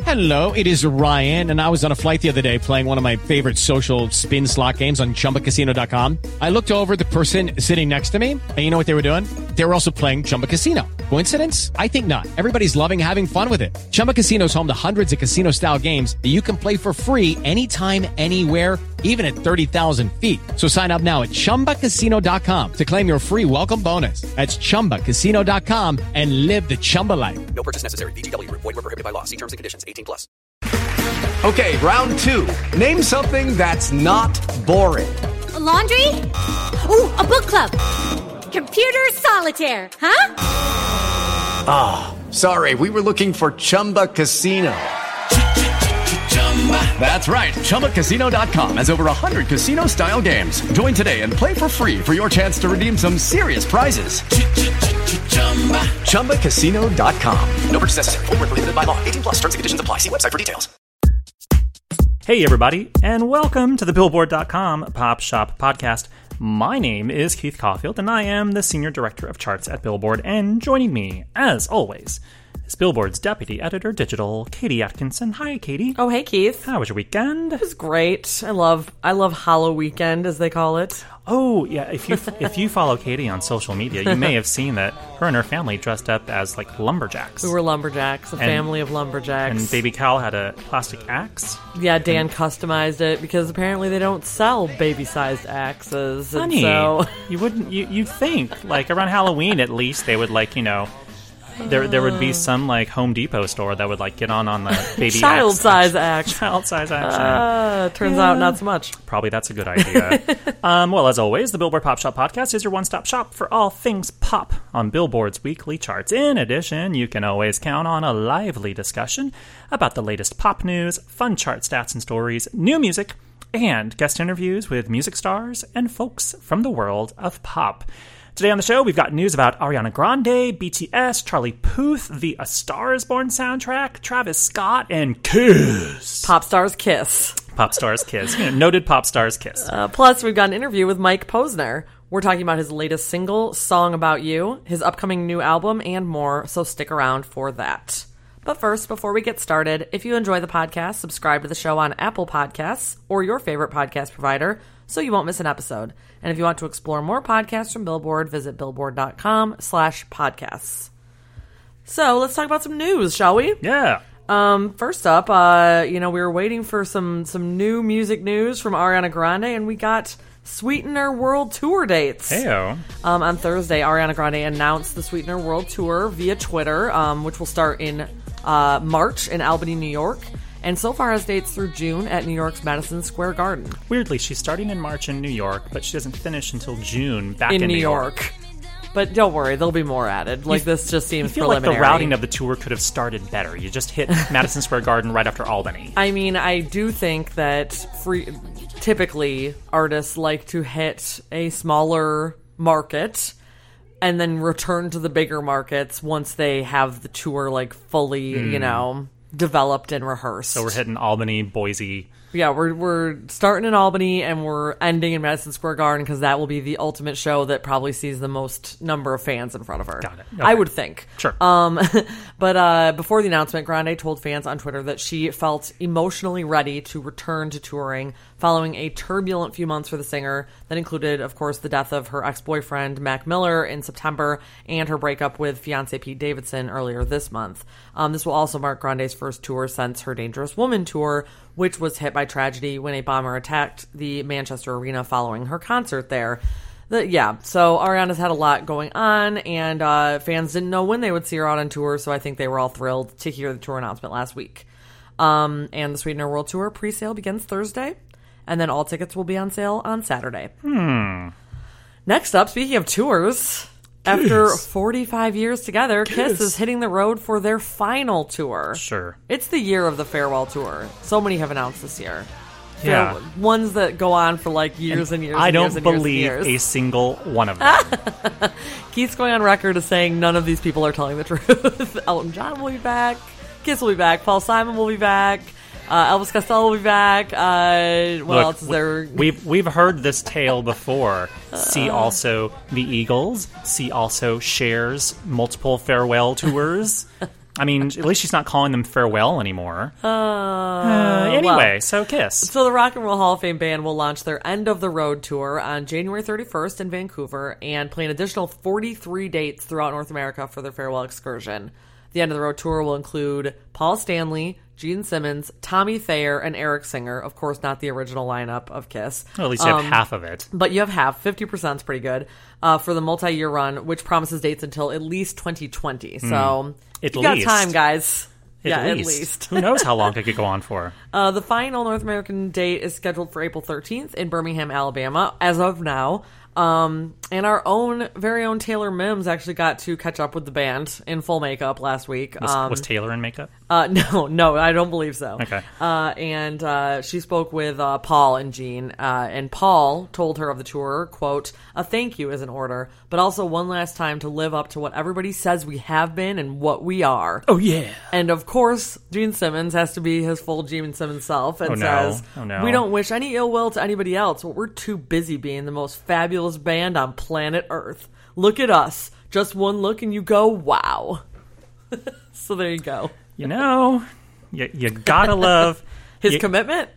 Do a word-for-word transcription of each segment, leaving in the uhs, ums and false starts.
Hello, it is Ryan, and I was on a flight the other day playing one of my favorite social spin slot games on Chumba Casino dot com. I looked over at the person sitting next to me, and you know what they were doing? They were also playing Chumba Casino. Coincidence? I think not. Everybody's loving having fun with it. Chumba Casino is home to hundreds of casino-style games that you can play for free anytime, anywhere, even at thirty thousand feet. So sign up now at Chumba Casino dot com to claim your free welcome bonus. That's Chumba Casino dot com and live the Chumba life. No purchase necessary. V G W. Void where prohibited by law. See terms and conditions. eighteen plus. Okay, round two. Name something that's not boring. A laundry? Ooh, a book club. Computer solitaire, huh? Ah, oh, sorry. We were looking for Chumba Casino. That's right. Chumba Casino dot com has over one hundred casino-style games. Join today and play for free for your chance to redeem some serious prizes. Chumba Casino dot com. No purchase necessary. Void where prohibited by law. eighteen plus. Terms and conditions apply. See website for details. Hey, everybody, and welcome to the Billboard dot com Pop Shop Podcast. My name is Keith Caulfield, and I am the Senior Director of Charts at Billboard, and joining me, as always, is Billboard's Deputy Editor Digital, Katie Atkinson. Hi, Katie. Oh, hey, Keith. How was your weekend? It was great. I love I love Hollow Weekend, as they call it. Oh, yeah, if you if you follow Katie on social media, you may have seen that her and her family dressed up as, like, lumberjacks. We were lumberjacks, a and, family of lumberjacks. And Baby Cal had a plastic axe. Yeah, Dan and, customized it, because apparently they don't sell baby-sized axes. Funny. And so... You wouldn't, you, you'd think, like, around Halloween, at least, they would, like, you know... There, there would be some like Home Depot store that would like get on on the baby child axe, size axe, child size action. Uh, turns yeah. out not so much. Probably that's a good idea. um, well, as always, the Billboard Pop Shop Podcast is your one-stop shop for all things pop on Billboard's weekly charts. In addition, you can always count on a lively discussion about the latest pop news, fun chart stats and stories, new music, and guest interviews with music stars and folks from the world of pop. Today on the show, we've got news about Ariana Grande, B T S, Charlie Puth, the A Star Is Born soundtrack, Travis Scott, and Kiss. Pop Stars Kiss. Pop Stars Kiss. You know, noted Pop Stars Kiss. Uh, plus, we've got an interview with Mike Posner. We're talking about his latest single, Song About You, his upcoming new album, and more, so stick around for that. But first, before we get started, if you enjoy the podcast, subscribe to the show on Apple Podcasts or your favorite podcast provider so you won't miss an episode. And if you want to explore more podcasts from Billboard, visit billboard dot com slash podcasts. So let's talk about some news, shall we? Yeah. Um, first up, uh, you know, we were waiting for some, some new music news from Ariana Grande, and we got Sweetener World Tour dates. Heyo. Um, on Thursday, Ariana Grande announced the Sweetener World Tour via Twitter, um, which will start in uh, March in Albany, New York. And so far has dates through June at New York's Madison Square Garden. Weirdly, she's starting in March in New York, but she doesn't finish until June back in, in New, New York. York. But don't worry, there'll be more added. Like, you, this just seems I feel preliminary. like the routing of the tour could have started better. You just hit Madison Square Garden right after Albany. I mean, I do think that free, typically artists like to hit a smaller market and then return to the bigger markets once they have the tour, like, fully, mm. you know... developed and rehearsed. So we're hitting Albany, Boise. Yeah, we're we're starting in Albany and we're ending in Madison Square Garden because that will be the ultimate show that probably sees the most number of fans in front of her. Got it. Okay. I would think. Sure. Um, but uh, before the announcement, Grande told fans on Twitter that she felt emotionally ready to return to touring following a turbulent few months for the singer that included, of course, the death of her ex-boyfriend, Mac Miller, in September, and her breakup with fiancé Pete Davidson earlier this month. Um, this will also mark Grande's first tour since her Dangerous Woman tour, which was hit by tragedy when a bomber attacked the Manchester Arena following her concert there. The, yeah, so Ariana's had a lot going on, and uh, fans didn't know when they would see her out on tour, so I think they were all thrilled to hear the tour announcement last week. Um, and the Sweetener World Tour pre-sale begins Thursday, and then all tickets will be on sale on Saturday. Hmm. Next up, speaking of tours... After forty-five years together, Kiss. Kiss is hitting the road for their final tour. Sure. It's the year of the farewell tour. So many have announced this year. Yeah. Fare- ones that go on for like years and, and years I and don't years and believe years and years. a single one of them. Keith's going on record as saying none of these people are telling the truth. Elton John will be back. Kiss will be back. Paul Simon will be back. Uh, Elvis Costello will be back. Uh, what Look, else is there? We've we've heard this tale before. See also the Eagles. See also Cher's multiple farewell tours. I mean, at least she's not calling them farewell anymore. Uh, uh, anyway, well. so Kiss. So the Rock and Roll Hall of Fame band will launch their End of the Road tour on January thirty-first in Vancouver and play an additional forty-three dates throughout North America for their farewell excursion. The End of the Road tour will include Paul Stanley, Gene Simmons, Tommy Thayer, and Eric Singer. Of course, not the original lineup of Kiss. Well, at least you have um, half of it. But you have half. fifty percent is pretty good uh, for the multi-year run, which promises dates until at least twenty twenty. So Mm. At you least. got time, guys. At yeah, least. at least. Who knows how long it could go on for? Uh, the final North American date is scheduled for April thirteenth in Birmingham, Alabama, as of now. Um, and our own, very own Taylor Mims actually got to catch up with the band in full makeup last week. Was, um, was Taylor in makeup? Uh, no, no, I don't believe so. Okay. Uh, and uh, she spoke with uh, Paul and Gene, uh, and Paul told her of the tour, quote, "A thank you is in order, but also one last time to live up to what everybody says we have been and what we are." Oh, yeah. And of course, Gene Simmons has to be his full Gene Simmons self and Oh, no. says, Oh, no. "We don't wish any ill will to anybody else, but we're too busy being the most fabulous band on planet Earth. Look at us. Just one look and you go, wow." So there you go. You know, you, you gotta love... His you, commitment?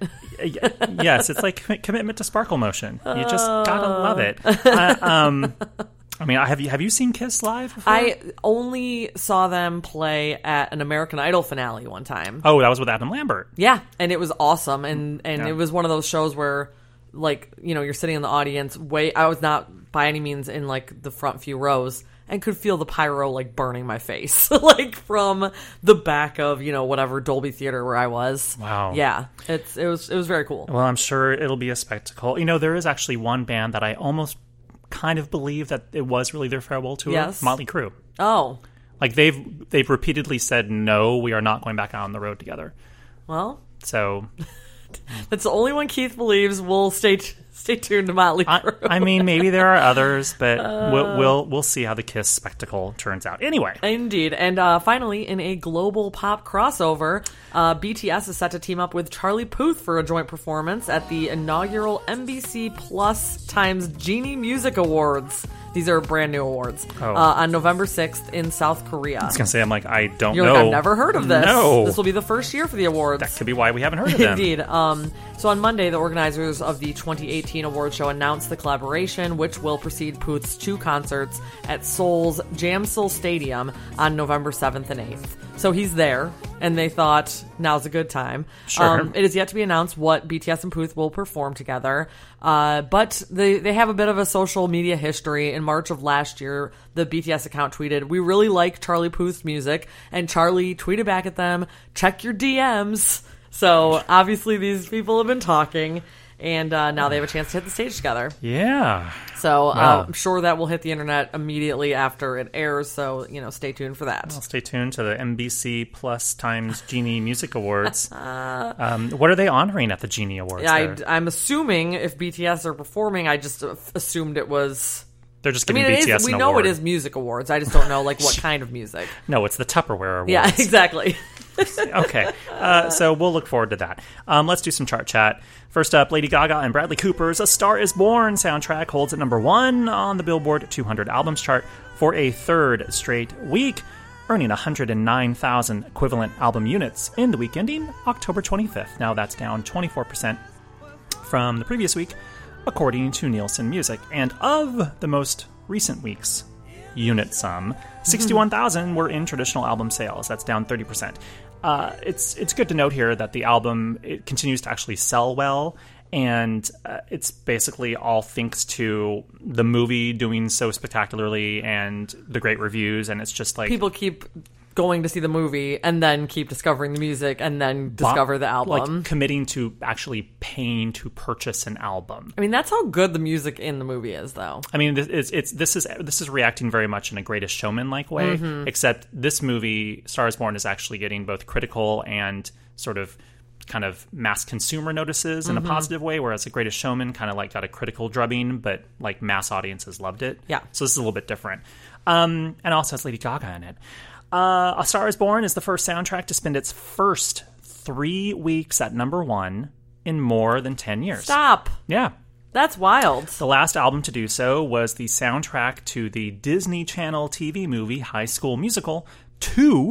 Yes, it's like comm- commitment to sparkle motion. You just gotta love it. Uh, um, I mean, have you have you seen Kiss live before? I only saw them play at an American Idol finale one time. Oh, that was with Adam Lambert. Yeah, and it was awesome. And, and Yeah. it was one of those shows where, like, you know, you're sitting in the audience. Way, I was not by any means in, like, the front few rows and could feel the pyro, like, burning my face. Like, from the back of, you know, whatever Dolby Theater where I was. Wow. Yeah, it's it was it was very cool. Well, I'm sure it'll be a spectacle. You know, there is actually one band that I almost kind of believe that it was really their farewell tour. Yes. Motley Crue. Oh, Like, they've they've repeatedly said, no, we are not going back out on the road together. well, So... that's the only one Keith believes. We'll stay t- stay tuned to Motley I, Crue. I mean, maybe there are others, but we'll, we'll we'll see how the Kiss spectacle turns out. Anyway, Indeed. And uh, finally, in a global pop crossover, uh, B T S is set to team up with Charlie Puth for a joint performance at the inaugural N B C Plus times Genie Music Awards. These are brand new awards. Oh. Uh, on November sixth in South Korea. I was gonna say, I'm like, I don't You're know. like, I've never heard of this. No, This will be the first year for the awards. that could be why we haven't heard of them. Indeed. Um, so on Monday, the organizers of the twenty eighteen award show announced the collaboration, which will precede Puth's two concerts at Seoul's Jamsil Stadium on November seventh and eighth. So he's there, and they thought, now's a good time. Sure. Um, it is yet to be announced what B T S and Puth will perform together, uh, but they, they have a bit of a social media history. In March of last year, the B T S account tweeted, "We really like Charlie Puth's music," and Charlie tweeted back at them, "Check your D Ms." So obviously these people have been talking, and uh, now they have a chance to hit the stage together. Yeah. So uh, Wow. I'm sure that will hit the internet immediately after it airs. So, you know, stay tuned for that. Well, stay tuned to the N B C Plus times Genie Music Awards. um, what are they honoring at the Genie Awards? I, there? I'm assuming if B T S are performing, I just assumed it was. They're just I giving mean, it B T S is, we an know award. it is music awards. I just don't know like what kind of music. No, it's the Tupperware Awards. Yeah, exactly. Okay, uh, so we'll look forward to that. Um, let's do some chart chat. First up, Lady Gaga and Bradley Cooper's A Star Is Born soundtrack holds at number one on the Billboard two hundred albums chart for a third straight week, earning one hundred nine thousand equivalent album units in the week ending October twenty-fifth. Now that's down twenty-four percent from the previous week, according to Nielsen Music. And of the most recent week's unit sum, sixty-one thousand were in traditional album sales. That's down thirty percent. Uh, it's it's good to note here that the album it continues to actually sell well, and uh, it's basically all thanks to the movie doing so spectacularly and the great reviews, and it's just like People keep going to see the movie and then keep discovering the music and then discover the album. like committing to actually paying to purchase an album. I mean, that's how good the music in the movie is, though. I mean, it's, it's this is this is reacting very much in a Greatest Showman like way, Mm-hmm. except this movie, Star Is Born, is actually getting both critical and sort of kind of mass consumer notices in Mm-hmm. a positive way, whereas The Greatest Showman kind of like got a critical drubbing, but like mass audiences loved it. Yeah. So this is a little bit different. Um, and also has Lady Gaga in it. Uh, A Star Is Born is the first soundtrack to spend its first three weeks at number one in more than ten years. Stop. Yeah. That's wild. The last album to do so was the soundtrack to the Disney Channel T V movie High School Musical two,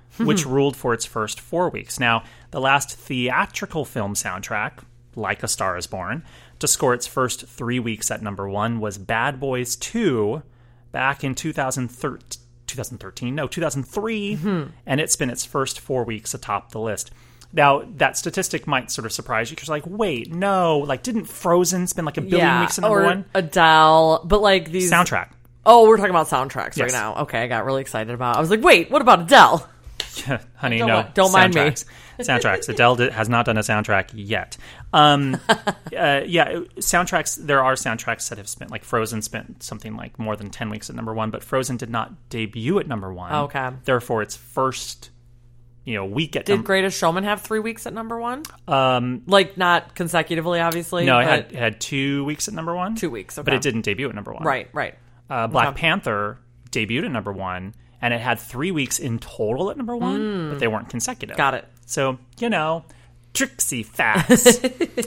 which ruled for its first four weeks. Now, the last theatrical film soundtrack, Like a Star is Born, to score its first three weeks at number one was Bad Boys two back in two thousand thirteen. twenty thirteen, no, two thousand three, mm-hmm. and it spent its first four weeks atop the list. Now, that statistic might sort of surprise you because you're like, wait, no, like, didn't Frozen spend like a billion yeah, weeks at number or one? Adele, but like these... Soundtrack. Oh, we're talking about soundtracks Yes. right now. Okay, I got really excited about it. I was like, wait, what about Adele? Honey, don't no. mi- don't mind me. Soundtracks. Soundtracks. Adele did, has not done a soundtrack yet. Um, uh, yeah, soundtracks, there are soundtracks that have spent, like Frozen spent something like more than ten weeks at number one, but Frozen did not debut at number one. Okay. Therefore, its first, you know, week at Did number Greatest Showman have three weeks at number one? Um, like, not consecutively, obviously. no, it but had, it had two weeks at number one. Two weeks, okay. But it didn't debut at number one. Right, right. Uh, Black Okay. Panther debuted at number one, and it had three weeks in total at number one, Mm. but they weren't consecutive. Got it. So, you know, tricksy facts.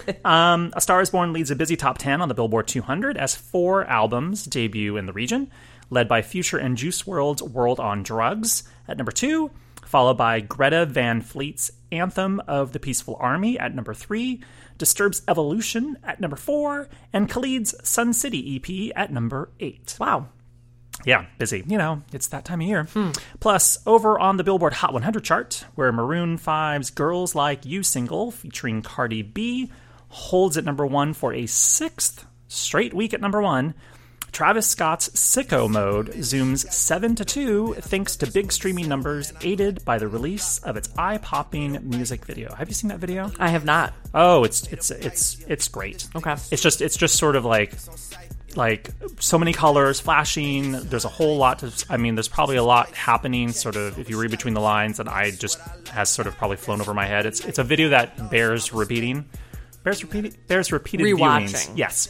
um, A Star is Born leads a busy top ten on the Billboard two hundred as four albums debut in the region, led by Future and Juice world's World on Drugs at number two, followed by Greta Van Fleet's Anthem of the Peaceful Army at number three, Disturbed's Evolution at number four, and Khalid's Sun City E P at number eight. Wow. Yeah, busy. You know, it's that time of year. Hmm. Plus, over on the Billboard Hot one hundred chart, where Maroon five's Girls Like You single, featuring Cardi B, holds at number one for a sixth straight week at number one, Travis Scott's Sicko Mode zooms seven to two thanks to big streaming numbers aided by the release of its eye-popping music video. Have you seen that video? I have not. Oh, it's it's it's it's great. Okay. It's just it's just sort of like like so many colors flashing. There's a whole lot to, I mean, there's probably a lot happening sort of if you read between the lines that I just has sort of probably flown over my head. It's it's a video that bears repeating. Bears repeating bears repeated Rewatching. viewings. Yes.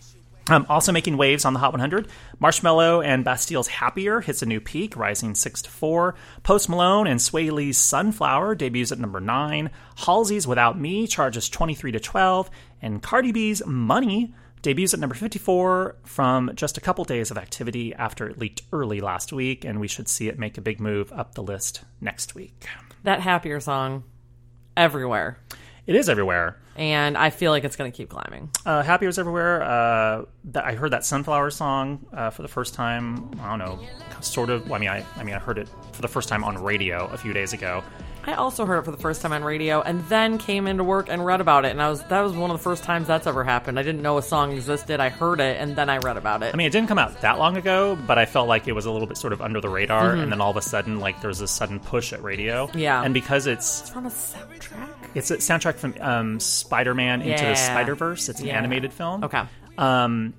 Um, also making waves on the Hot one hundred, Marshmello and Bastille's Happier hits a new peak, rising six to four. Post Malone and Sway Lee's Sunflower debuts at number nine. Halsey's Without Me charges twenty-three to twelve. And Cardi B's Money debuts at number fifty-four from just a couple days of activity after it leaked early last week, and we should see it make a big move up the list next week. That Happier song, everywhere. It is everywhere. And I feel like it's going to keep climbing. Uh, Happier's everywhere. Uh, th- I heard that Sunflower song uh, for the first time. I don't know, sort of. Well, I mean, I, I mean, I heard it for the first time on radio a few days ago. I also heard it for the first time on radio, and then came into work and read about it. And I was that was one of the first times that's ever happened. I didn't know a song existed. I heard it, and then I read about it. I mean, it didn't come out that long ago, but I felt like it was a little bit sort of under the radar. Mm-hmm. And then all of a sudden, like, there's this sudden push at radio. Yeah. And because it's It's from a soundtrack. it's a soundtrack from um, Spider-Man Into Yeah. the Spider-Verse. It's an Yeah. animated film. Okay. Um,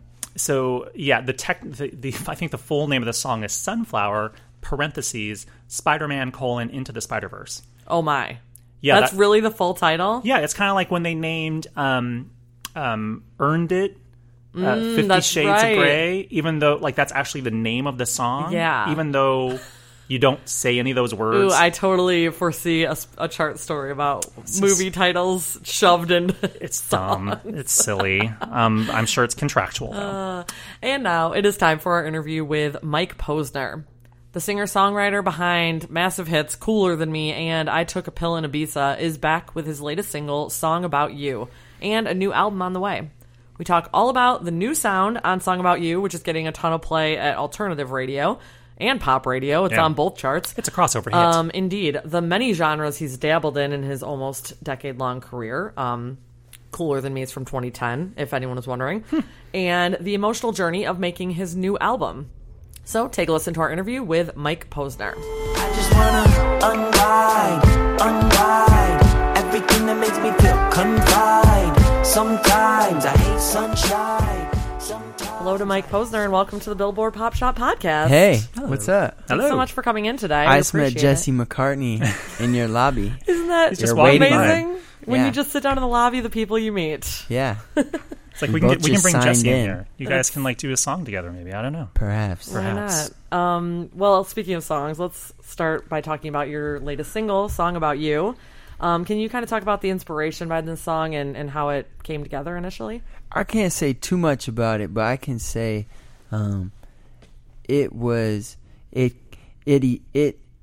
so yeah, the tech, the, the I think the full name of the song is Sunflower parentheses Spider-Man colon Into the Spider-Verse. Oh my. Yeah, That's that- really the full title? Yeah, it's kind of like when they named um, um, Earned It uh, Mm, Fifty that's Shades right. of Grey, even though like that's actually the name of the song. Yeah. Even though you don't say any of those Ooh, words. I totally foresee a, a chart story about movie titles shoved in. It's dumb. It's silly. Um, I'm sure it's contractual, though. Uh, and now it is time for our interview with Mike Posner. The singer-songwriter behind massive hits Cooler Than Me and I Took a Pill in Ibiza is back with his latest single, Song About You, and a new album on the way. We talk all about the new sound on Song About You, which is getting a ton of play at alternative radio and pop radio. It's Yeah. on both charts. It's a crossover hit. Um, indeed. The many genres he's dabbled in in his almost decade-long career. Um, Cooler Than Me is from twenty ten, if anyone was wondering. Hmm. And the emotional journey of making his new album. So take a listen to our interview with Mike Posner. I just wanna unwind, unwind everything that makes me feel confined. Sometimes I hate sunshine. Sometimes Hello to Mike Posner and welcome to the Billboard Pop Shop Podcast. Hey, what's up? Hello. Thanks so much for coming in today. I I just met appreciate Jesse it. McCartney in your lobby. Isn't that He's just You're waiting. amazing? When Yeah. you just sit down in the lobby, the people you meet. Yeah, It's like We we can both get, we can just bring signed Jesse in in. here. You guys can like do a song together, maybe. I don't know. perhaps. Why Perhaps. not? Um, well, speaking of songs, let's start by talking about your latest single, Song About You. Um, can you kind of talk about the inspiration behind this song and, and how it came together initially? I can't say too much about it, but I can say um, it was it it it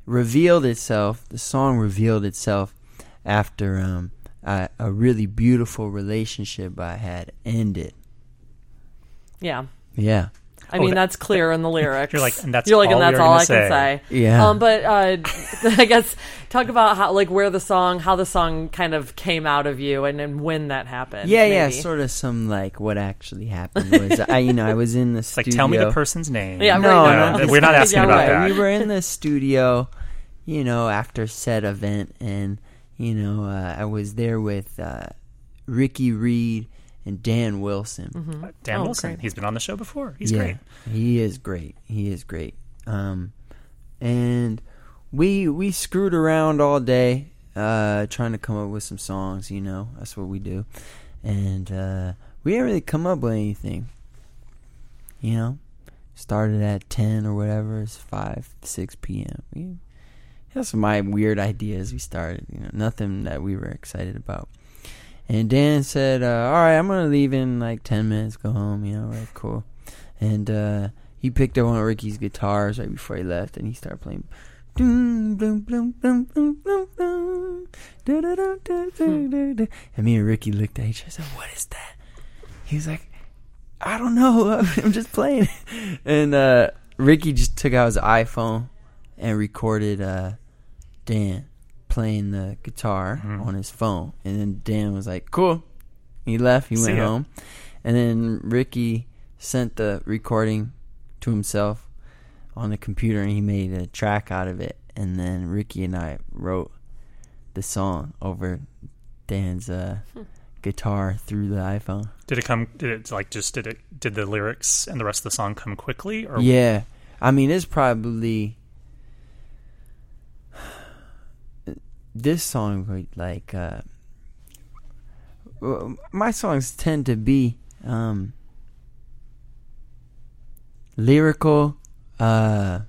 revealed itself. The song revealed itself after um, a, a really beautiful relationship I had ended. Yeah. Yeah. I Oh, mean, that- that's clear in the lyrics. You're like, and that's You're like, all and that's you're all gonna I say. can say. Yeah. Um, but uh, I guess talk about how, like, where the song, how the song kind of came out of you, and, and when that happened. Yeah, yeah, maybe. sort of some like what actually happened was I, you know, I was in the It's like, studio. tell me the person's name. Yeah, No, right, no, No, we're not asking Yeah, about right. that. We were in the studio, you know, after said event, and you know, uh, I was there with uh, Ricky Reed and Dan Wilson. Mm-hmm. Dan Oh, Wilson. great. He's been on the show before. He's yeah, great. He is great. He is great. Um, and we we screwed around all day, uh, trying to come up with some songs. You know, that's what we do. And uh, we didn't really come up with anything. You know, started at ten or whatever. It's five, six p.m. We had some my weird ideas. We started. You know, nothing that we were excited about. And Dan said, uh, all right, I'm going to leave in like ten minutes, go home, you know, right, cool. And uh, he picked up one of Ricky's guitars right before he left, and he started playing. Doom, doom, doom, doom, doom, doom, doom. Da, da, da, da, da, da, da. And me and Ricky looked at each other and said, what is that? He was like, I don't know, I'm just playing. And uh, Ricky just took out his iPhone and recorded uh, Dan playing the guitar Mhm. on his phone, and then Dan was like, cool. He left, he See went ya. home, and then Ricky sent the recording to himself on the computer, and he made a track out of it, and then Ricky and I wrote the song over Dan's uh, guitar through the iPhone. Did it come? Did it like just did it? Did the lyrics and the rest of the song come quickly? Or Yeah, I mean, it's probably this song like uh, well, my songs tend to be um, lyrical, uh,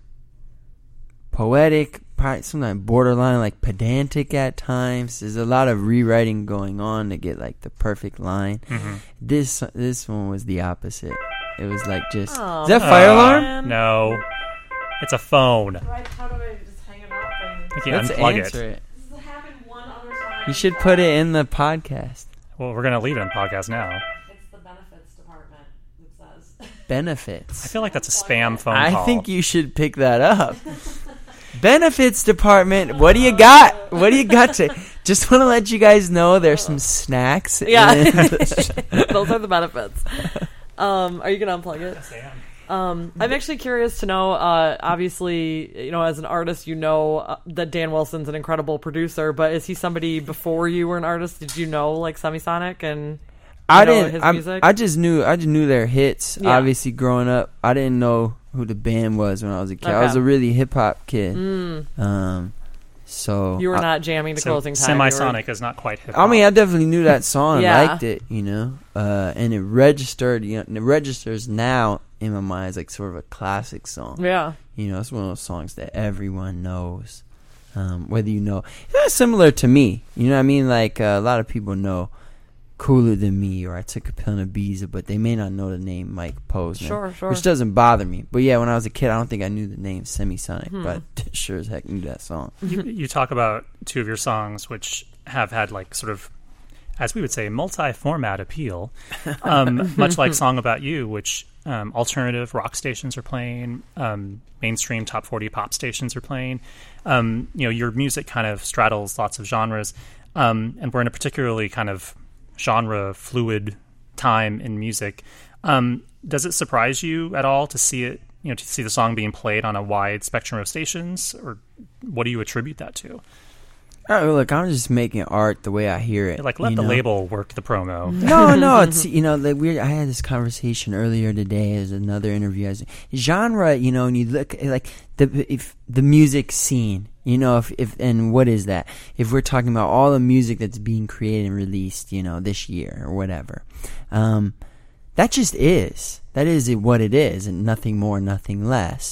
poetic, probably sometimes borderline like pedantic at times. There's a lot of rewriting going on to get like the perfect line. Mhm. This this one was the opposite. It was like just Oh, is that fire Uh, alarm? No, it's a phone. How do I just hang it up? And... You can Let's unplug answer it. it. This has happened one other time. You should put it in the podcast. Well, we're gonna leave it in podcast now. It's the benefits department, it says. Benefits. I feel like that's a spam phone I call. think you should pick that up. Benefits department. What do you got? What do you got to? Just want to let you guys know there's some snacks. Yeah. in- Those are the benefits. Um, are you going to unplug it? Um, I'm actually curious to know, uh, obviously, you know, as an artist, you know uh, that Dan Wilson's an incredible producer, but is he somebody before you were an artist? Did you know, like, Semisonic and I know didn't. his I, music? I just knew. I just knew their hits. Yeah. Obviously, growing up, I didn't know who the band was when I was a kid. I Okay. was a really hip hop kid. Mm. Um, so You were I, not jamming to So closing time. you were- Semisonic is not quite hip. I mean, I definitely knew that song. Yeah. I liked it, you know, uh, and it registered. You know, and it registers now in my mind as like sort of a classic song. Yeah. You know, it's one of those songs that everyone knows, um, whether you know. It's similar to me. You know what I mean? Like uh, a lot of people know Cooler Than Me, or I Took a Pill in Ibiza, but they may not know the name Mike Posner. Sure, sure. Which doesn't bother me. But yeah, when I was a kid, I don't think I knew the name Semisonic, Hmm. but I sure as heck knew that song. you, you talk about two of your songs which have had like sort of, as we would say, multi-format appeal, um, much like Song About You, which um, alternative rock stations are playing, um, mainstream top forty pop stations are playing. Um, you know, your music kind of straddles lots of genres, um, and we're in a particularly kind of genre fluid time in music. Um, does it surprise you at all to see it, you know, to see the song being played on a wide spectrum of stations, or what do you attribute that to? Oh, look, I'm just making art the way I hear it. Like, let you the know? label work the promo. No, no, it's, you know, like we I had this conversation earlier today as another interview. As genre, you know, and you look at, like the if the music scene, you know, if if and what is that? If we're talking about all the music that's being created and released, you know, this year or whatever, um, that just is. That is it, what it is, and nothing more, nothing less.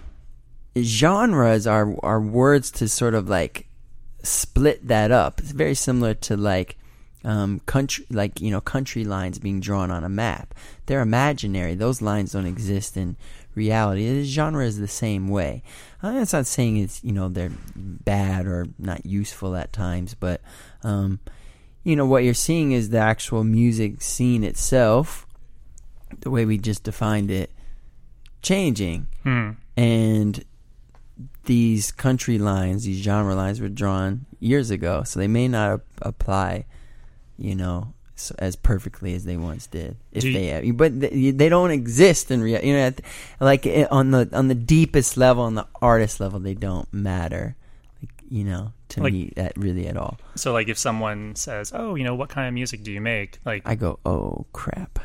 Genres are are words to sort of like split that up. It's very similar to like um, country, like, you know, country lines being drawn on a map. They're imaginary. Those lines don't exist in reality. The genre is the same way. I'm not saying it's, you know, they're bad or not useful at times, but, um, you know, what you're seeing is the actual music scene itself, the way we just defined it, changing. Hmm. And these country lines, these genre lines were drawn years ago, so they may not ap- apply, you know, so, as perfectly as they once did. If Do you- they, but they, they don't exist in real. You know, at the- like it, on the on the deepest level, on the artist level, they don't matter. Like, you know, to Like- me, that really at all. So, like, if someone says, "Oh, you know, what kind of music do you make?" Like, I go, oh crap.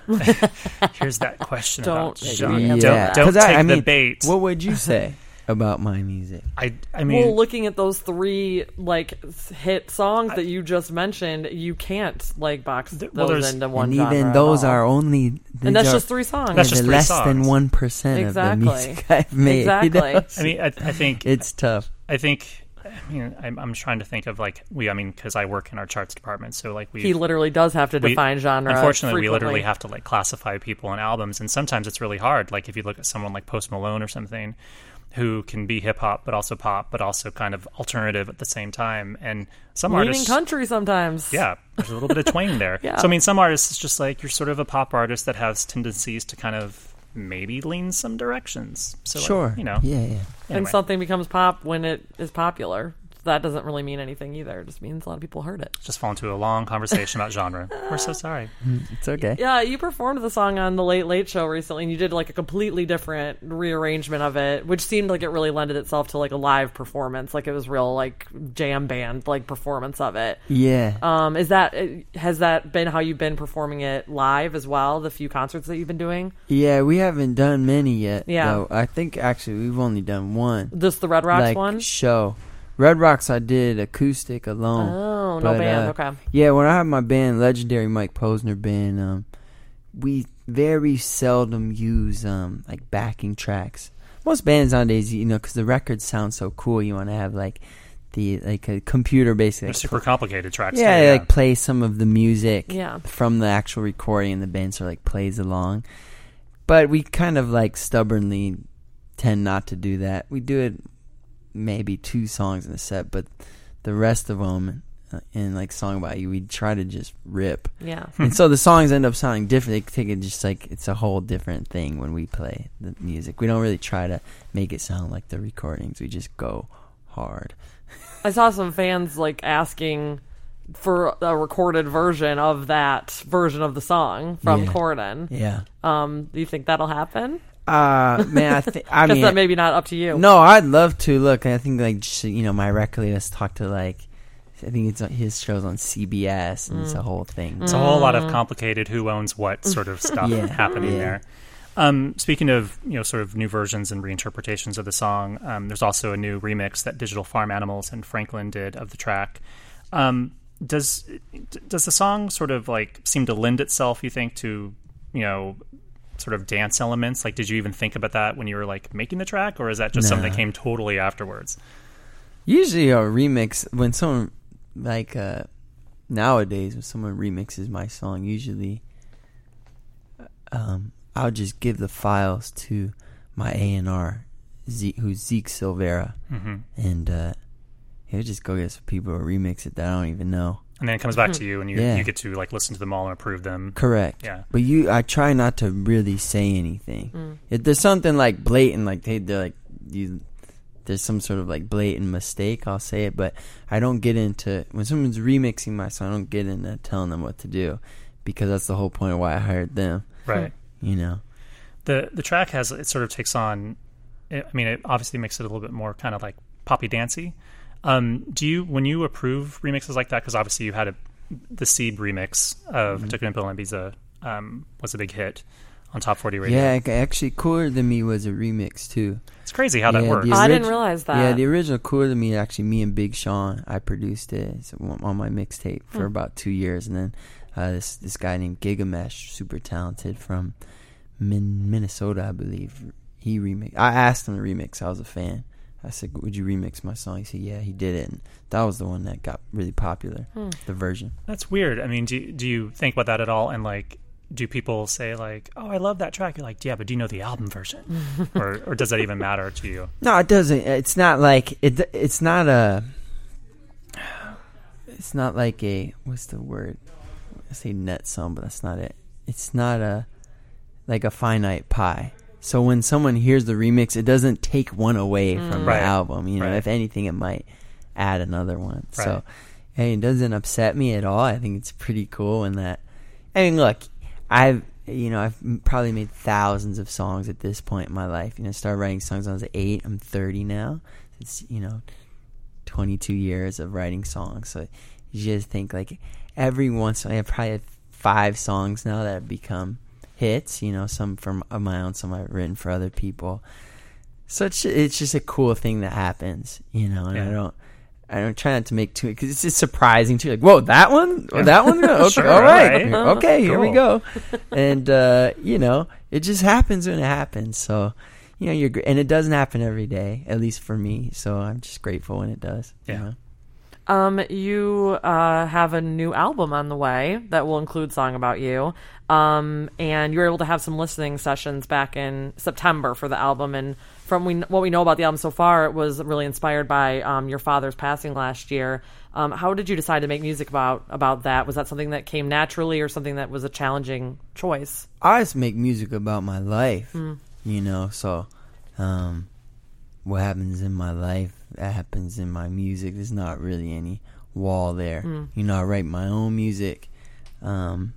here's that question Don't about take genre. the Don't, answer. don't 'Cause take I, I the mean, bait. What would you say about my music? I, I mean, well, looking at those three like hit songs that you just mentioned, you can't like box Th- those well, there's- into one And genre even at those all. are only, these and that's are- just three songs. That's just they're three less songs. than one percent Exactly. of the music I've made. Exactly. You know? I mean, I, I think It's tough. I think. I mean, I'm, I'm trying to think of like we. I mean, because I work in our charts department, so like we. He literally does have to we- define genre. Unfortunately, we frequently. literally have to like classify people in albums, and sometimes it's really hard. Like if you look at someone like Post Malone or something, who can be hip hop but also pop, but also kind of alternative at the same time, and some leaning artists. country sometimes. Yeah, there's a little bit of twang there. Yeah. So I mean, some artists it's just like you're sort of a pop artist that has tendencies to kind of maybe lean some directions. So like, Sure. you know, Yeah, yeah. And anyway. something becomes pop when it is popular. That doesn't really mean anything either. It just means a lot of people heard it. Just fall into a long conversation about genre. We're so sorry. It's okay. Yeah, you performed the song on the Late Late Show recently, and you did like a completely different rearrangement of it, which seemed like it really lended itself to like a live performance, like it was real like jam band like performance of it. Yeah. Um, is that has that been how you've been performing it live as well? The few concerts that you've been doing, Yeah, we haven't done many yet. Yeah. though. I think actually we've only done one. just the Red Rocks like, one. show. Red Rocks I did acoustic alone. Oh, no but, band. uh, Okay. Yeah, when I have my band, Legendary Mike Posner Band, um, we very seldom use um, like backing tracks. Most bands nowadays, you know, because the records sound so cool, you want to have like the like a computer basically. They're like, super complicated tracks. yeah, too, they, like play some of the music Yeah. from the actual recording, and the band sort of like plays along. But we kind of like stubbornly tend not to do that. We do it maybe two songs in a set, but the rest of them, uh, in like Song About You, we try to just rip. Yeah. And so the songs end up sounding different. They take it just like it's a whole different thing when we play the music. We don't really try to make it sound like the recordings. We just go hard. I saw some fans like asking for a recorded version of that version of the song from Yeah. Corden. Yeah. Um, do you think that'll happen? Uh, man, I think I Guess mean, that maybe not up to you. no, I'd love to. Look, I think like just, you know, my record label talked to like, I think it's on- his show's on C B S, and it's a whole thing. It's a whole lot of complicated who owns what sort of stuff Yeah. happening Yeah. there. Um, speaking of, you know, sort of new versions and reinterpretations of the song, um, there's also a new remix that Digital Farm Animals and Franklin did of the track. Um, does does the song sort of like seem to lend itself, you think, to, you know, sort of dance elements? Like, did you even think about that when you were like making the track, or is that just No. something that came totally afterwards? Usually a remix, when someone like uh, nowadays when someone remixes my song, usually um, I'll just give the files to my A and R, Ze- who's Zeke Silvera, Mm-hmm. and uh, he'll just go get some people to remix it that I don't even know. And then it comes back to you, and you Yeah. you get to like listen to them all and approve them. Correct. Yeah. But you, I try not to really say anything. If there's something like blatant, like they, they're like you, there's some sort of like blatant mistake, I'll say it. But I don't get into when someone's remixing my song. I don't get into telling them what to do, because that's the whole point of why I hired them. Right. You know. the the track has it sort of takes on, I mean, it obviously makes it a little bit more kind of like poppy dancey. Um, do you, when you approve remixes like that, because obviously you had a the Seed remix of Mm-hmm. Token and Bill and Ibiza um, was a big hit on Top forty Radio. Yeah, ac- actually, Cooler Than Me was a remix too. It's crazy how that Yeah, works. the I didn't orig- realize that. Yeah, the original Cooler Than Me, actually, me and Big Sean, I produced it It's on my mixtape for about two years, and then uh, this this guy named Gigamesh, super talented from Min- Minnesota, I believe, he remixed. I asked him to remix. I was a fan, I said, would you remix my song? He said, yeah, he did it. And that was the one that got really popular, Hmm. the version. That's weird. I mean, do you, do you think about that at all? And like, do people say like, "Oh, I love that track"? You're like, "Yeah, but do you know the album version?" or or does that even matter to you? No, it doesn't. It's not like it. It's not a. It's not like a. What's the word? I say net sum, but that's not it. It's not a like a finite pie. So when someone hears the remix, it doesn't take one away from Right. the album. You know, Right. if anything, it might add another one. Right. So, hey, it doesn't upset me at all. I think it's pretty cool. And that, I mean, look, I've you know I've m- probably made thousands of songs at this point in my life. You know, I started writing songs when I was eight. I'm thirty now. It's you know, twenty-two years of writing songs. So you just think like every once in a while, I probably have five songs now that have become hits, you know, some from of my own, some I've written for other people. So it's it's just a cool thing that happens, you know. And Yeah. I don't I don't try not to make too because it's just surprising too. Like, whoa, that one, oh, that one, okay, Sure, all right, right. okay, here we Cool. go. And uh, you know, it just happens when it happens. So you know, you're gr- and it doesn't happen every day, at least for me. So I'm just grateful when it does. Yeah. You know? Um, you uh, have a new album on the way that will include Song About You. Um, and you were able to have some listening sessions back in September for the album. And from we, what we know about the album so far, it was really inspired by um, your father's passing last year. Um, how did you decide to make music about about that? Was that something that came naturally or something that was a challenging choice? I just make music about my life, you know. So, um, what happens in my life, that happens in my music. There's not really any wall there. You know, I write my own music. Um,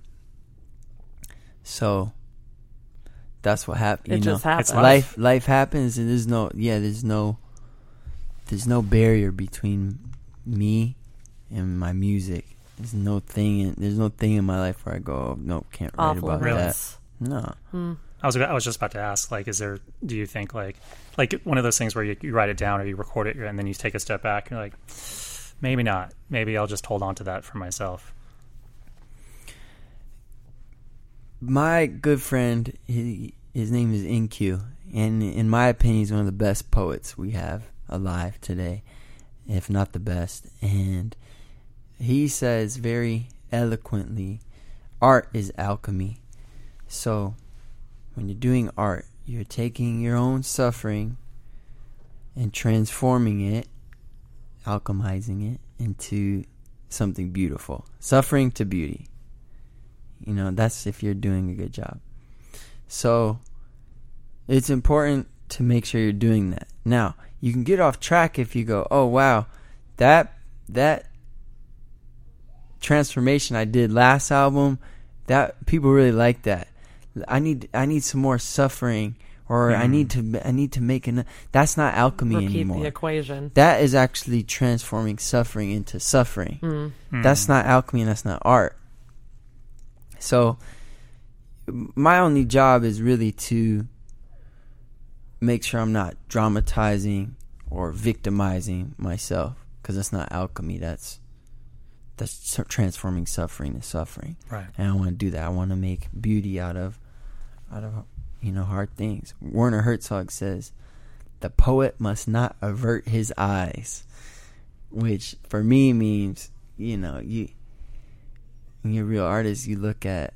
so that's what happened. It You know, just happens. It's life. Life happens, and there's no. Yeah, there's no. There's no barrier between me and my music. There's no thing. In, there's no thing in my life where I go, oh, no, can't write Off about limits. that. No. I was I was just about to ask, like, is there? Do you think like like one of those things where you, you write it down or you record it and then you take a step back and you're like, maybe not. Maybe I'll just hold on to that for myself. My good friend, he, his name is N Q, and in my opinion, he's one of the best poets we have alive today, if not the best. And he says very eloquently, art is alchemy. So when you're doing art, you're taking your own suffering and transforming it, alchemizing it into something beautiful. Suffering to beauty. You know, that's if you're doing a good job. So it's important to make sure you're doing that. Now, you can get off track if you go, oh, wow, that that transformation I did last album, that people really like that. I need I need some more suffering, or mm. I need to I need to make an. That's not alchemy Repeat anymore. the equation. That is actually transforming suffering into suffering. Mm. Mm. That's not alchemy, and that's not art. So my only job is really to make sure I'm not dramatizing or victimizing myself, because that's not alchemy. That's that's transforming suffering to suffering. Right. And I want to do that. I want to make beauty out of out of you know hard things. Werner Herzog says, "The poet must not avert his eyes," which for me means, you know, you when you're a real artist, you look at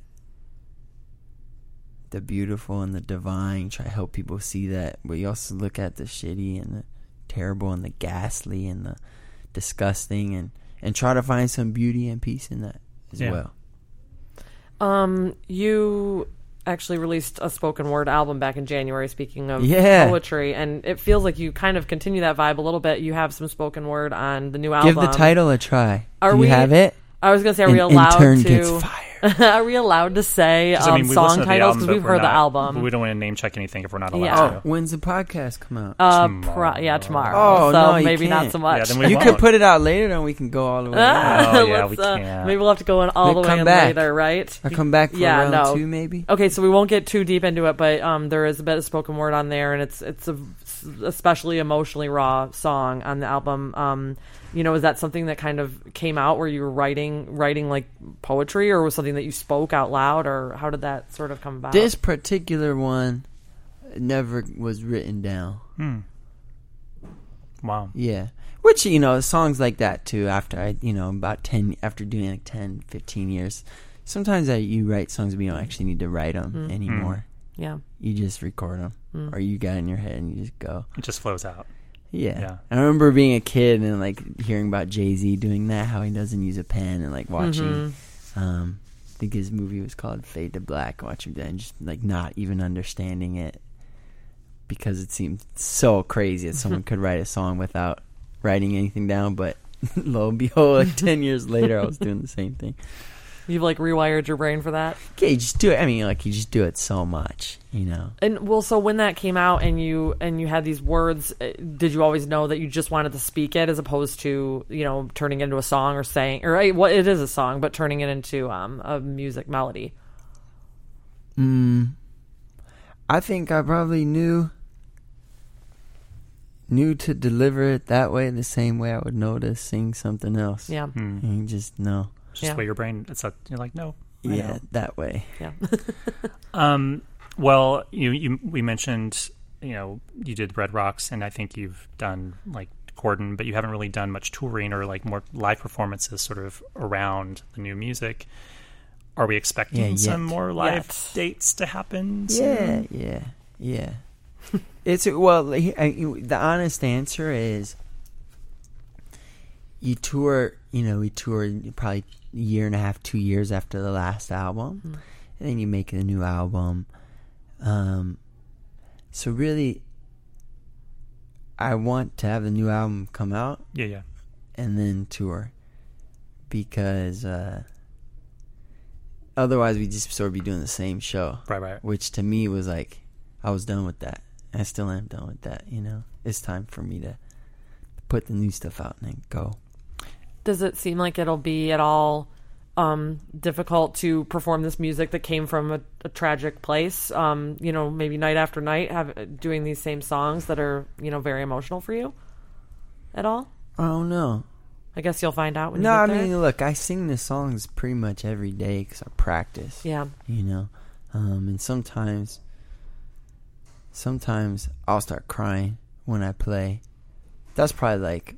the beautiful and the divine, try to help people see that, but you also look at the shitty and the terrible and the ghastly and the disgusting, and and try to find some beauty and peace in that as Yeah. well. Um, you actually released a spoken word album back in January, speaking of Yeah. poetry, and it feels like you kind of continue that vibe a little bit. You have some spoken word on the new album. Give the title a try. Are Do you we- have it? I was going to say, are An we allowed intern to... gets fired. Are we allowed to say 'Cause, um, I mean, we song listen to the titles? album, Because but we've we're heard the not- album. But we don't want to name check anything if we're not allowed Yeah. to. Oh, when's the podcast come out? Uh, Tomorrow. pro- yeah, tomorrow. Oh, so no, you maybe not can't. so much. Yeah, then we You won't. could put it out later, and we can go all the way. Ah, out. Oh, yeah, let's, we uh, can't. Maybe we'll have to go in all We'll the come way in back. later, right? I come back for Yeah, round no. two, maybe. Okay, so we won't get too deep into it, but um, there is a bit of spoken word on there, and it's it's a especially emotionally raw song on the album. Um, you know, is that something that kind of came out where you were writing writing like poetry, or was something that you spoke out loud, or how did that sort of come about? This particular one never was written down. Hmm. Wow. Yeah. Which, you know, songs like that too, after I, you know, about ten, after doing like ten, fifteen years, sometimes I, you write songs but you don't actually need to write them Mm. anymore. Yeah. You just record them. Mm. Or you got it in your head and you just go. It just flows out. Yeah. Yeah. I remember being a kid and like hearing about Jay-Z doing that, how he doesn't use a pen, and like watching, Mhm. um, I think his movie was called Fade to Black, watching that and just like not even understanding it because it seemed so crazy that someone could write a song without writing anything down. But lo and behold, like ten years later, I was doing the same thing. You've like rewired your brain for that. Okay, you just do it. I mean, like you just do it so much, you know. And well, so when that came out and you and you had these words, uh, did you always know that you just wanted to speak it as opposed to, you know, turning it into a song or saying, or uh, what it is a song, but turning it into um, a music melody? Mm, I think I probably knew knew to deliver it that way, the same way I would know to sing something else. Yeah. Hmm. You just know. Just Yeah. the way your brain, it's a, you're like, no. I Yeah, know. that way. Yeah. Um, well, you, you we mentioned, you know, you did Red Rocks, and I think you've done like Corden, but you haven't really done much touring or like more live performances sort of around the new music. Are we expecting Yeah, yet. some more live Yet. dates to happen Yeah, soon? yeah, yeah. It's well, I, I- the honest answer is, you tour. You know, we toured probably a year and a half, two years after the last album, Mm. and then you make a new album. Um, so really, I want to have the new album come out Yeah, yeah. and then tour, because uh, otherwise we just sort of be doing the same show. Right, right. Which to me was like, I was done with that. I still am done with that, you know. It's time for me to put the new stuff out and then go. Does it seem like it'll be at all um, difficult to perform this music that came from a, a tragic place? Um, you know, maybe night after night, have doing these same songs that are, you know, very emotional for you at all? I don't know. I guess you'll find out when No, you I get there. mean, look, I sing the songs pretty much every day because I practice. Yeah. You know, um, and sometimes, sometimes I'll start crying when I play. That's probably like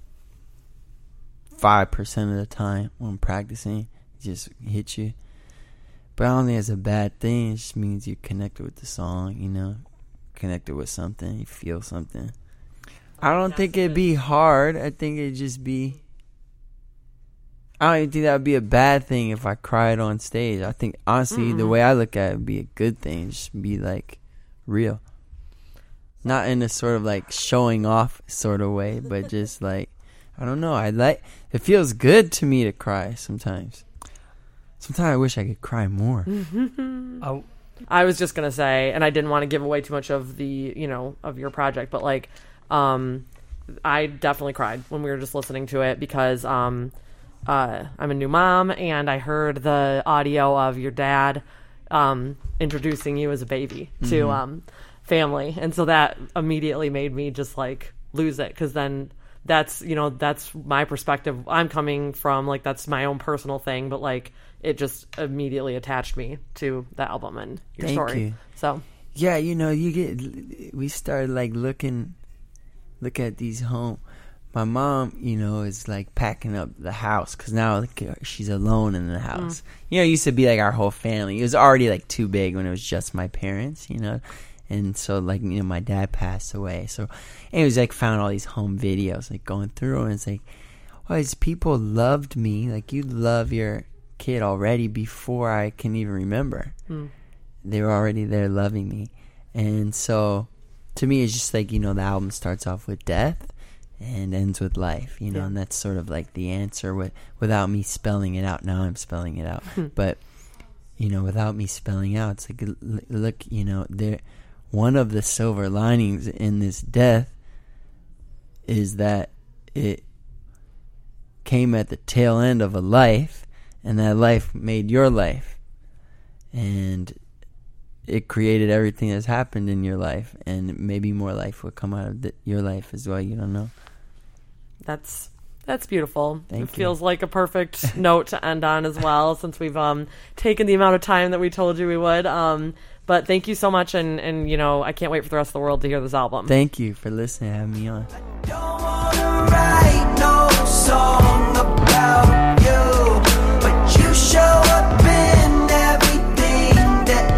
five percent of the time when I'm practicing. It just hits you. But I don't think it's a bad thing. It just means you connected with the song, you know, connected with something, you feel something. I don't think it'd be hard. I think it'd just be, I don't even think that would be a bad thing if I cried on stage. I think, honestly, Mm-mm. the way I look at it would be a good thing. Just be, like, real. Not in a sort of, like, showing off sort of way, but just, like, I don't know. I like, it feels good to me to cry sometimes. Sometimes I wish I could cry more. Oh, I was just gonna say, and I didn't want to give away too much of the, you know, of your project, but like, um, I definitely cried when we were just listening to it because um, uh, I'm a new mom and I heard the audio of your dad um, introducing you as a baby to Mhm. um, family, and so that immediately made me just like lose it because then. That's, you know, that's my perspective. I'm coming from, like, that's my own personal thing, but, like, it just immediately attached me to the album and your Thank story. you. So, Yeah, you know, you get, we started, like, looking, look at these home. My mom, you know, is, like, packing up the house, because now, like, she's alone in the house. Mm. You know, it used to be, like, our whole family. It was already, like, too big when it was just my parents, you know. And so, like, you know, my dad passed away. So, and it was, like, found all these home videos, like, going through. And it's like, well, these people loved me. Like, you love your kid already before I can even remember. Mm. They were already there loving me. And so, to me, it's just like, you know, the album starts off with death and ends with life, you know. Yeah. And that's sort of, like, the answer with, without me spelling it out. Now I'm spelling it out. But, you know, without me spelling out, it's like, look, you know, there... One of the silver linings in this death is that it came at the tail end of a life, and that life made your life. And it created everything that's happened in your life, and maybe more life will come out of the, your life as well. You don't know. That's that's beautiful. Thank it you. Feels like a perfect note to end on as well, since we've um taken the amount of time that we told you we would. Um, But thank you so much, and, and you know, I can't wait for the rest of the world to hear this album. Thank you for listening and having me on. Don't wanna write no song about you, but you show up in everything that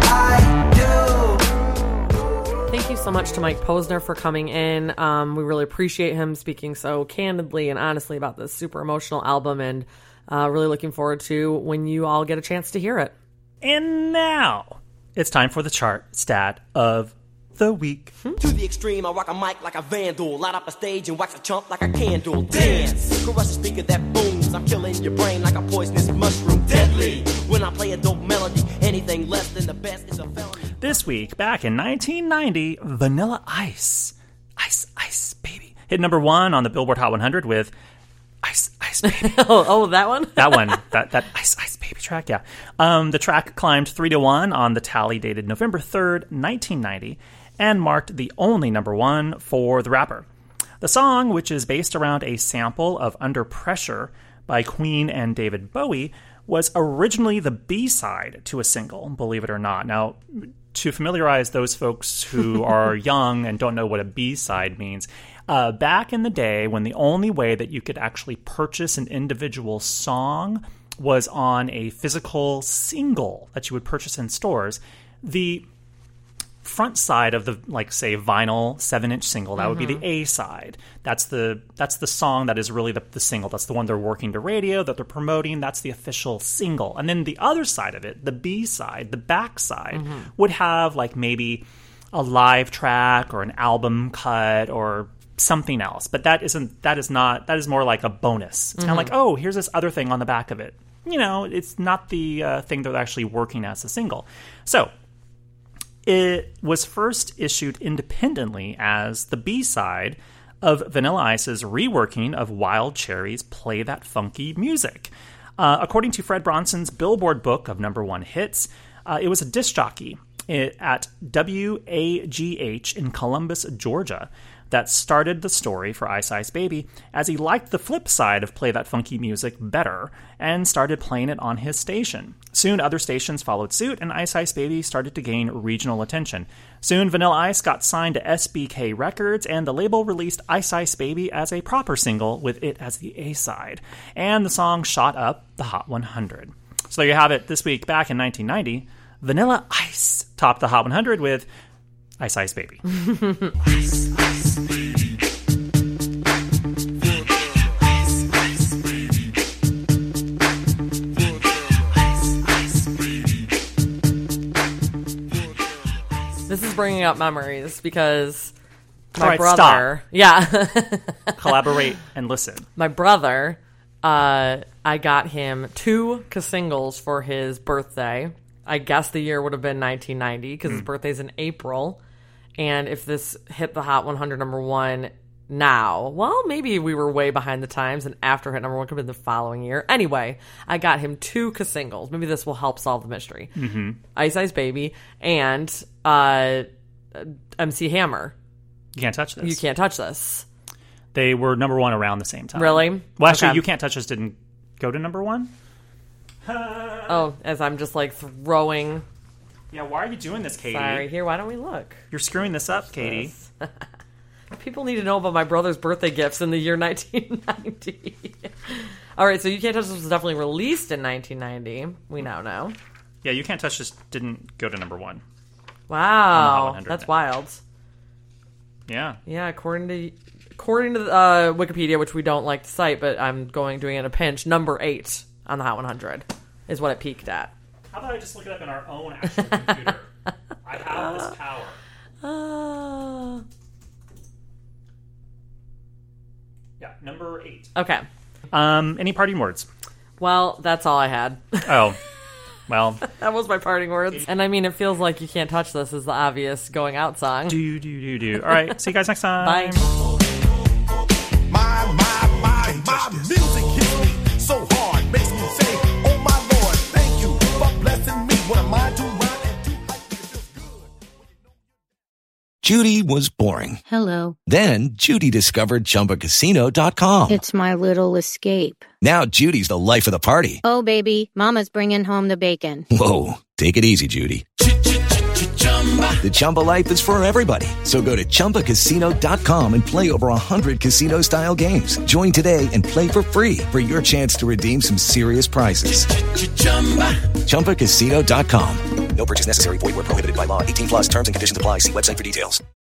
I do. Thank you so much to Mike Posner for coming in. Um, we really appreciate him speaking so candidly and honestly about this super emotional album, and uh, really looking forward to when you all get a chance to hear it. And now it's time for the chart stat of the week. To the extreme, I rock a mic like a vandal. Light up a stage and wax a chump like a candle. Dance! Crush a speaker that booms. I'm killing your brain like a poisonous mushroom. Deadly! When I play a dope melody, anything less than the best is a felony. This week, back in nineteen ninety, Vanilla Ice, Ice, Ice, Baby, hit number one on the Billboard Hot one hundred with Ice, Ice, Baby. oh, oh, that one? that one. That that Ice, Ice, Baby track, yeah. Um, the track climbed three to one on the tally dated November third, nineteen ninety, and marked the only number one for the rapper. The song, which is based around a sample of Under Pressure by Queen and David Bowie, was originally the B-side to a single, believe it or not. Now, to familiarize those folks who are young and don't know what a B-side means, uh, back in the day when the only way that you could actually purchase an individual song was on a physical single that you would purchase in stores, the front side of the, like, say, vinyl seven-inch single, that mm-hmm. would be the A side. That's the that's the song that is really the, the single. That's the one they're working to radio, that they're promoting. That's the official single. And then the other side of it, the B side, the back side, mm-hmm. would have, like, maybe a live track or an album cut or something else. But that isn't that is not that is more like a bonus. It's mm-hmm. kind of like, oh, here's this other thing on the back of it. You know, it's not the uh, thing they're actually working as a single. So it was first issued independently as the B-side of Vanilla Ice's reworking of Wild Cherry's Play That Funky Music. Uh, according to Fred Bronson's Billboard book of number one hits, uh, it was a disc jockey at W A G H in Columbus, Georgia, that started the story for Ice Ice Baby, as he liked the flip side of Play That Funky Music better and started playing it on his station. Soon other stations followed suit, and Ice Ice Baby started to gain regional attention. Soon Vanilla Ice got signed to S B K Records, and the label released Ice Ice Baby as a proper single with it as the A-side. And the song shot up the Hot one hundred. So there you have it. This week, back in nineteen ninety, Vanilla Ice topped the Hot one hundred with Ice Ice Baby. Ice, ice, baby. This is bringing up memories because my All right, brother, stop. yeah, collaborate and listen. My brother, uh, I got him two singles for his birthday. I guess the year would have been nineteen ninety because mm. his birthday's in April. And if this hit the Hot one hundred number one now, well, maybe we were way behind the times, and after hit number one could have been the following year. Anyway, I got him two singles. Maybe this will help solve the mystery. Mm-hmm. Ice Ice Baby and uh, M C Hammer. You Can't Touch This. You Can't Touch This. They were number one around the same time. Really? Well, actually, Okay. You Can't Touch This didn't go to number one. Oh, as I'm just like throwing... Yeah, why are you doing this, Katie? Sorry, here, why don't we look? You're screwing this up, Katie. People need to know about my brother's birthday gifts in the year nineteen ninety. All right, so You Can't Touch This was definitely released in nineteen ninety. We now know. Yeah, You Can't Touch This didn't go to number one. Wow, that's wild. Yeah. Yeah, according to according to uh, Wikipedia, which we don't like to cite, but I'm going doing it in a pinch, number eight on the Hot one hundred is what it peaked at. How about I just look it up in our own actual computer? I have this power. Uh, Yeah, number eight. okay. Um, any parting words? Well, that's all I had. Oh, well. That was my parting words. And I mean, it feels like You Can't Touch This is the obvious going out song. Do, do, do, do. All right, see you guys next time. Bye. My, my, my, my music hits me so hard, makes me say, oh my Lord, thank you for blessing me. What am I to run and do like me? It feels good. Judy was boring. Hello. Then Judy discovered Chumba Casino dot com. It's my little escape. Now Judy's the life of the party. Oh, baby, mama's bringing home the bacon. Whoa, take it easy, Judy. The Chumba life is for everybody. So go to Chumba Casino dot com and play over one hundred casino-style games. Join today and play for free for your chance to redeem some serious prizes. Chumba Casino dot com. No purchase necessary. Void where prohibited by law. eighteen plus terms and conditions apply. See website for details.